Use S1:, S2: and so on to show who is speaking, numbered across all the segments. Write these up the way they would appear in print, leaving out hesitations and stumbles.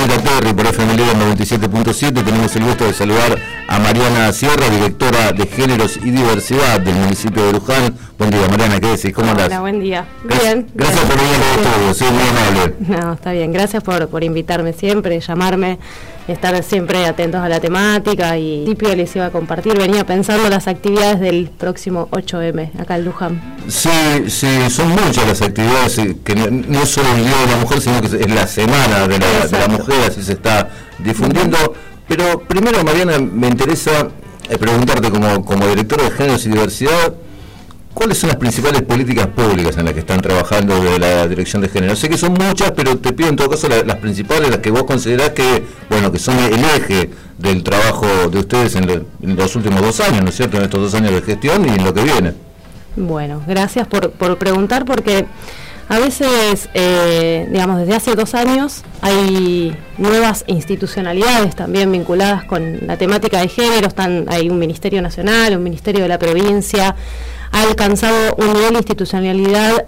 S1: Planeta Terry por FM Líder 97.7. Tenemos el gusto de saludar a Mariana Sierra, directora de Géneros y Diversidad del municipio de Luján. Buen día, Mariana, ¿qué decís? ¿Cómo andás?
S2: Hola, buen día. Bien.
S1: Gracias por venir al estudio, sí, muy amable.
S2: No, está bien. Gracias por invitarme siempre, llamarme, estar siempre atentos a la temática. Y al principio les iba a compartir, venía pensando las actividades del próximo 8M acá en Luján.
S1: Sí, son muchas las actividades, que no es solo el Día de la Mujer, sino que es la Semana de la Mujer, así se está difundiendo. Pero primero, Mariana, me interesa preguntarte como directora de Géneros y Diversidad, ¿cuáles son las principales políticas públicas en las que están trabajando de la Dirección de Género? Sé que son muchas, pero te pido en todo caso las principales, las que vos considerás que son el eje del trabajo de ustedes en los últimos 2 años, ¿no es cierto?, en estos 2 años de gestión y en lo que viene.
S2: Bueno, gracias por preguntar, porque a veces, desde hace 2 años hay nuevas institucionalidades también vinculadas con la temática de género. Hay un Ministerio Nacional, un Ministerio de la Provincia. Ha alcanzado un nivel de institucionalidad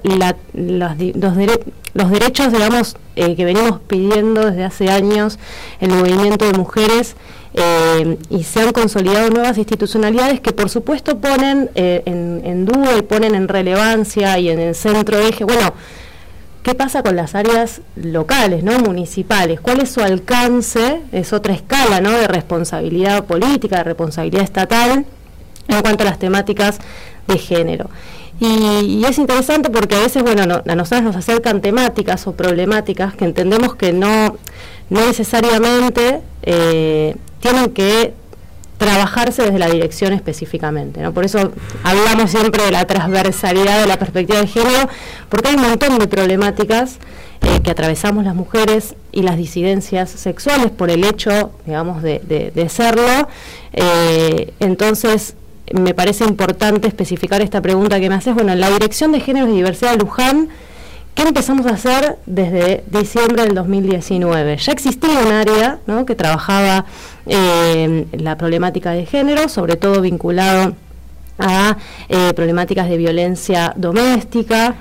S2: los derechos, que venimos pidiendo desde hace años el movimiento de mujeres, y se han consolidado nuevas institucionalidades que por supuesto ponen en duda y ponen en relevancia y en el centro eje, ¿qué pasa con las áreas locales, municipales? ¿Cuál es su alcance? Es otra escala, de responsabilidad política, de responsabilidad estatal en cuanto a las temáticas de género. Y es interesante porque a veces, a nosotros nos acercan temáticas o problemáticas que entendemos que no necesariamente tienen que trabajarse desde la dirección específicamente, ¿no? Por eso hablamos siempre de la transversalidad de la perspectiva de género, porque hay un montón de problemáticas que atravesamos las mujeres y las disidencias sexuales por el hecho, de serlo. Entonces, me parece importante especificar esta pregunta que me haces. En la Dirección de Géneros y Diversidad de Luján, ¿qué empezamos a hacer desde diciembre del 2019? Ya existía un área, que trabajaba la problemática de género, sobre todo vinculado a problemáticas de violencia doméstica,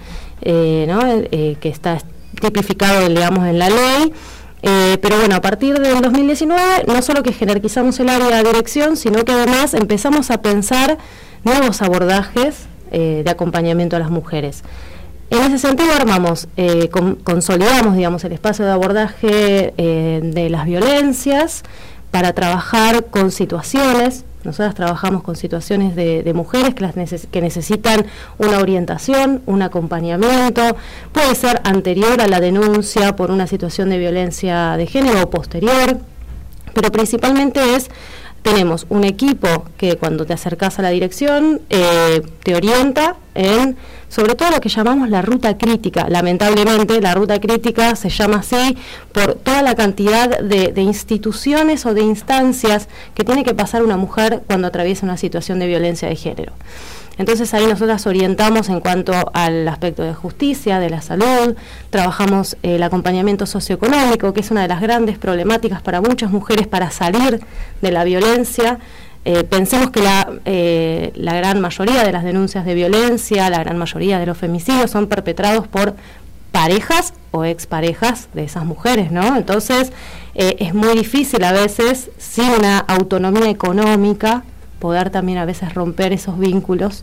S2: que está tipificado, en la ley. Pero a partir del 2019, no solo que jerarquizamos el área de dirección, sino que además empezamos a pensar nuevos abordajes de acompañamiento a las mujeres. En ese sentido consolidamos, el espacio de abordaje de las violencias para trabajar con situaciones. Nosotras trabajamos con situaciones de mujeres que necesitan una orientación, un acompañamiento. Puede ser anterior a la denuncia por una situación de violencia de género o posterior, pero principalmente tenemos un equipo que cuando te acercás a la dirección te orienta en, sobre todo, lo que llamamos la ruta crítica. Lamentablemente la ruta crítica se llama así por toda la cantidad de instituciones o de instancias que tiene que pasar una mujer cuando atraviesa una situación de violencia de género. Entonces ahí nosotras orientamos en cuanto al aspecto de justicia, de la salud, trabajamos el acompañamiento socioeconómico, que es una de las grandes problemáticas para muchas mujeres para salir de la violencia. Pensemos que la gran mayoría de las denuncias de violencia, la gran mayoría de los femicidios son perpetrados por parejas o exparejas de esas mujeres, ¿no? Entonces es muy difícil a veces, sin una autonomía económica, poder también a veces romper esos vínculos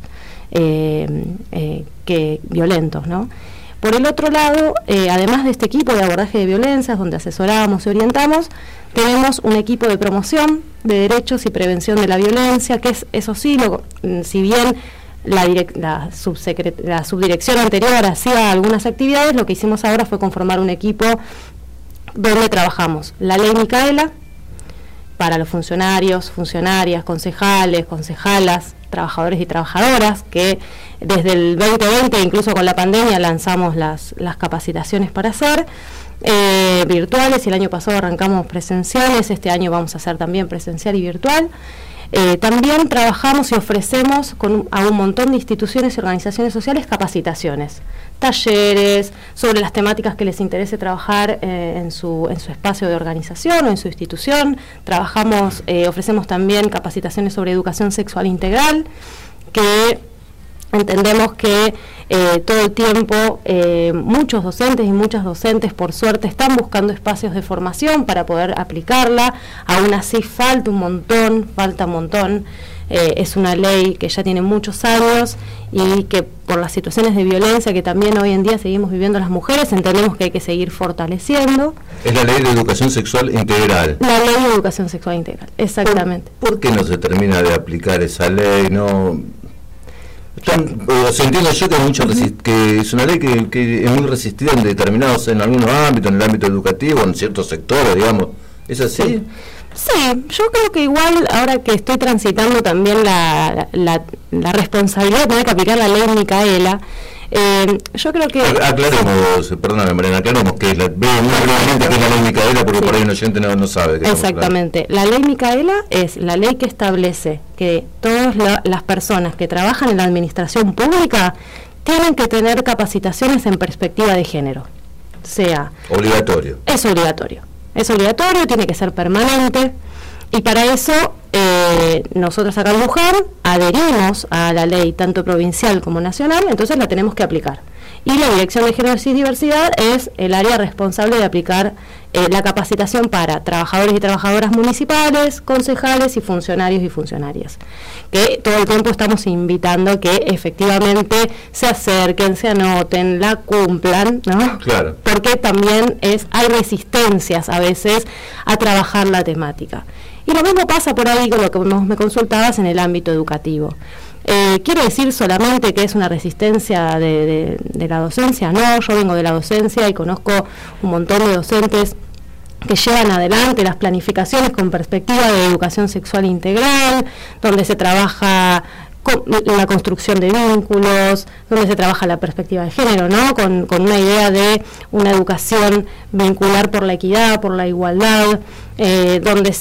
S2: violentos, ¿no? Por el otro lado, además de este equipo de abordaje de violencias, donde asesoramos y orientamos, tenemos un equipo de promoción de derechos y prevención de la violencia, que es, eso sí, si bien la subdirección anterior hacía algunas actividades, lo que hicimos ahora fue conformar un equipo donde trabajamos la ley Micaela para los funcionarios, funcionarias, concejales, concejalas, trabajadores y trabajadoras, que desde el 2020, incluso con la pandemia, lanzamos las capacitaciones para hacer virtuales, y el año pasado arrancamos presenciales. Este año vamos a hacer también presencial y virtual. También trabajamos y ofrecemos a un montón de instituciones y organizaciones sociales capacitaciones, talleres sobre las temáticas que les interese trabajar en su espacio de organización o en su institución. Ofrecemos también capacitaciones sobre educación sexual integral, que Entendemos que todo el tiempo muchos docentes y muchas docentes, por suerte, están buscando espacios de formación para poder aplicarla. Aún así falta un montón. Es una ley que ya tiene muchos años y que por las situaciones de violencia que también hoy en día seguimos viviendo las mujeres, entendemos que hay que seguir fortaleciendo.
S1: Es la Ley de Educación Sexual Integral.
S2: La Ley de Educación Sexual Integral, exactamente.
S1: ¿Por qué no se termina de aplicar esa ley? Se entiende yo que es una ley que es muy resistida en algunos ámbitos, en el ámbito educativo, en ciertos sectores, digamos. ¿Es así?
S2: Sí, yo creo que igual ahora que estoy transitando también la responsabilidad de tener que aplicar la ley Micaela, yo creo que...
S1: Aclaremos, perdóname Mariana, aclaremos que es la ley Micaela, porque por ahí un oyente no sabe.
S2: Exactamente, la ley Micaela es la ley que establece que todas las personas que trabajan en la administración pública tienen que tener capacitaciones en perspectiva de género.
S1: Obligatorio.
S2: Es obligatorio, tiene que ser permanente, y para eso nosotros acá en Luján adherimos a la ley tanto provincial como nacional, entonces la tenemos que aplicar. Y la Dirección de Género y Diversidad es el área responsable de aplicar la capacitación para trabajadores y trabajadoras municipales, concejales y funcionarios y funcionarias, que todo el tiempo estamos invitando a que efectivamente se acerquen, se anoten, la cumplan, ¿no?
S1: Claro.
S2: Porque también hay resistencias a veces a trabajar la temática. Y lo mismo pasa por ahí con lo que me consultabas en el ámbito educativo. ¿Quiere decir solamente que es una resistencia de la docencia? No, yo vengo de la docencia y conozco un montón de docentes que llevan adelante las planificaciones con perspectiva de educación sexual integral, donde se trabaja la construcción de vínculos, donde se trabaja la perspectiva de género, ¿no? Con una idea de una educación vincular por la equidad, por la igualdad, donde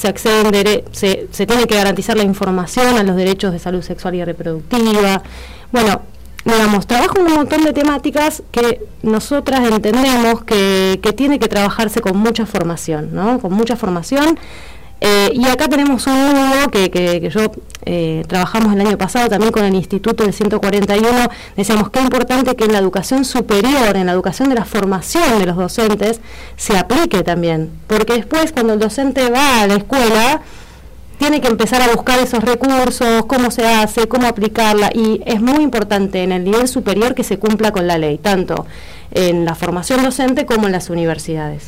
S2: se tiene que garantizar la información a los derechos de salud sexual y reproductiva. Bueno, digamos, trabajo en un montón de temáticas que nosotras entendemos que tiene que trabajarse con mucha formación, ¿no? Con mucha formación. Y acá tenemos un número que yo trabajamos el año pasado también con el Instituto del 141, decíamos que es importante que en la educación superior, en la educación de la formación de los docentes, se aplique también, porque después cuando el docente va a la escuela, tiene que empezar a buscar esos recursos, cómo se hace, cómo aplicarla, y es muy importante en el nivel superior que se cumpla con la ley, tanto en la formación docente como en las universidades.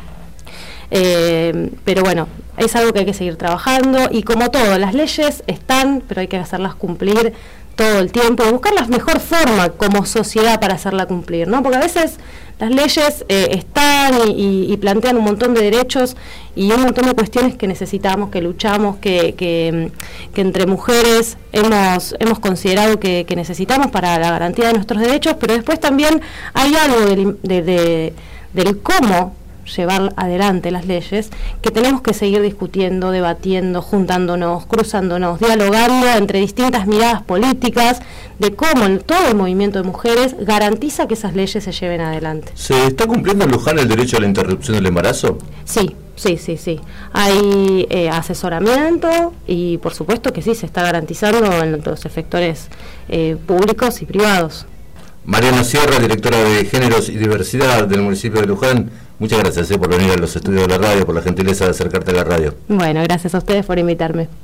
S2: Pero bueno, es algo que hay que seguir trabajando, y como todo, las leyes están, pero hay que hacerlas cumplir todo el tiempo, y buscar la mejor forma como sociedad para hacerla cumplir, ¿no? Porque a veces las leyes están y plantean un montón de derechos y un montón de cuestiones que necesitamos, que luchamos, que entre mujeres hemos considerado que necesitamos para la garantía de nuestros derechos, pero después también hay algo del cómo llevar adelante las leyes, que tenemos que seguir discutiendo, debatiendo, juntándonos, cruzándonos, dialogando entre distintas miradas políticas de cómo todo el movimiento de mujeres garantiza que esas leyes se lleven adelante.
S1: ¿Se está cumpliendo en Luján el derecho a la interrupción del embarazo?
S2: Sí. Hay asesoramiento y por supuesto que sí, se está garantizando en los sectores públicos y privados.
S1: Mariana Sierra, directora de Géneros y Diversidad del municipio de Luján, muchas gracias por venir a los estudios de la radio, por la gentileza de acercarte a la radio.
S2: Bueno, gracias a ustedes por invitarme.